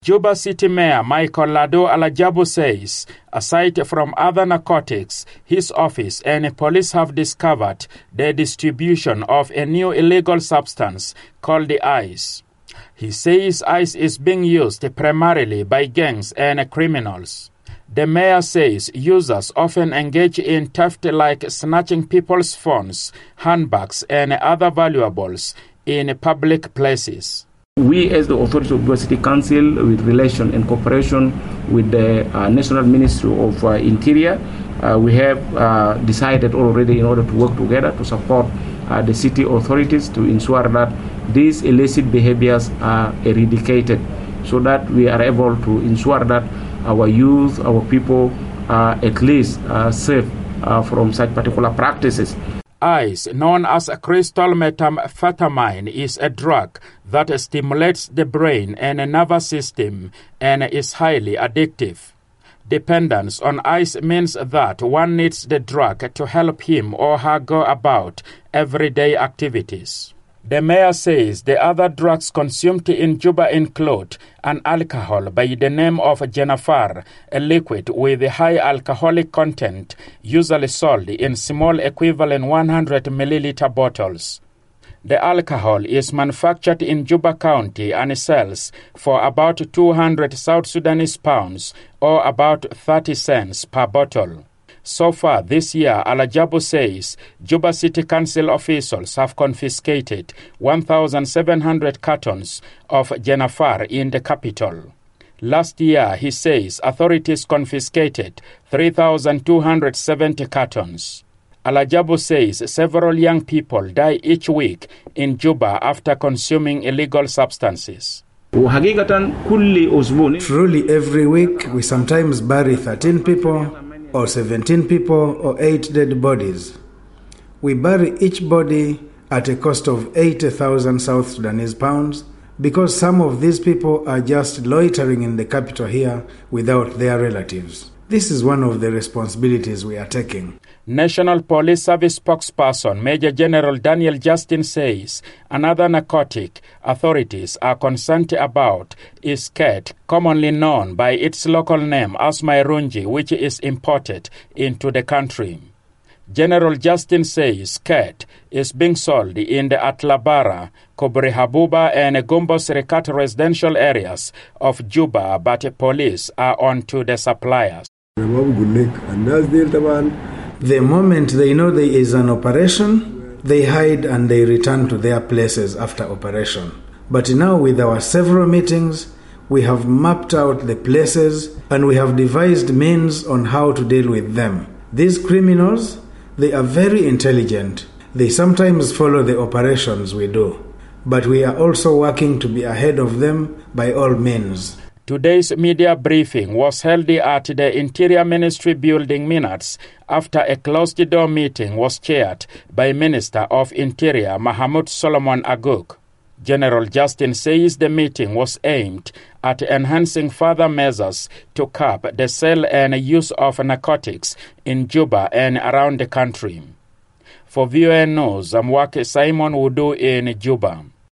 Juba City Mayor Michael Lado Alajabu says, aside from other narcotics, his office and police have discovered the distribution of a new illegal substance called the ice. He says ice is being used primarily by gangs and criminals. The mayor says users often engage in theft like snatching people's phones, handbags, and other valuables in public places. We, as the authorities of Juba City Council, with relation and cooperation with the National Ministry of Interior, we have decided already in order to work together to support the city authorities to ensure that these illicit behaviors are eradicated, so that we are able to ensure that our youth, our people are at least safe from such particular practices. Ice, known as crystal methamphetamine, is a drug that stimulates the brain and nervous system and is highly addictive. Dependence on ice means that one needs the drug to help him or her go about everyday activities. The mayor says the other drugs consumed in Juba include an alcohol by the name of Jenafar, a liquid with a high alcoholic content, usually sold in small equivalent 100 milliliter bottles. The alcohol is manufactured in Juba County and sells for about 200 South Sudanese pounds, or about 30 cents per bottle. So far this year, Alajabu says Juba City Council officials have confiscated 1,700 cartons of Jenafar in the capital. Last year, he says authorities confiscated 3,270 cartons. Alajabu says several young people die each week in Juba after consuming illegal substances. Truly, every week we sometimes bury 13 people, or 17 people, or 8 dead bodies. We bury each body at a cost of 80,000 South Sudanese pounds because some of these people are just loitering in the capital here without their relatives. This is one of the responsibilities we are taking. National Police Service spokesperson Major General Daniel Justin says another narcotic authorities are concerned about is cat, commonly known by its local name as Mairunji, which is imported into the country. General Justin says cat is being sold in the Atlabara, Kobri Habuba, and Gombos Rekat residential areas of Juba, but police are on to the suppliers. The moment they know there is an operation, they hide and they return to their places after operation. But now with our several meetings, we have mapped out the places and we have devised means on how to deal with them. These criminals, they are very intelligent. They sometimes follow the operations we do. But we are also working to be ahead of them by all means. Today's media briefing was held at the Interior Ministry building minutes after a closed-door meeting was chaired by Minister of Interior Mahmoud Solomon Aguk. General Justin says the meeting was aimed at enhancing further measures to curb the sale and use of narcotics in Juba and around the country. For VOA News, I'm Wake Simon Wudu in Juba.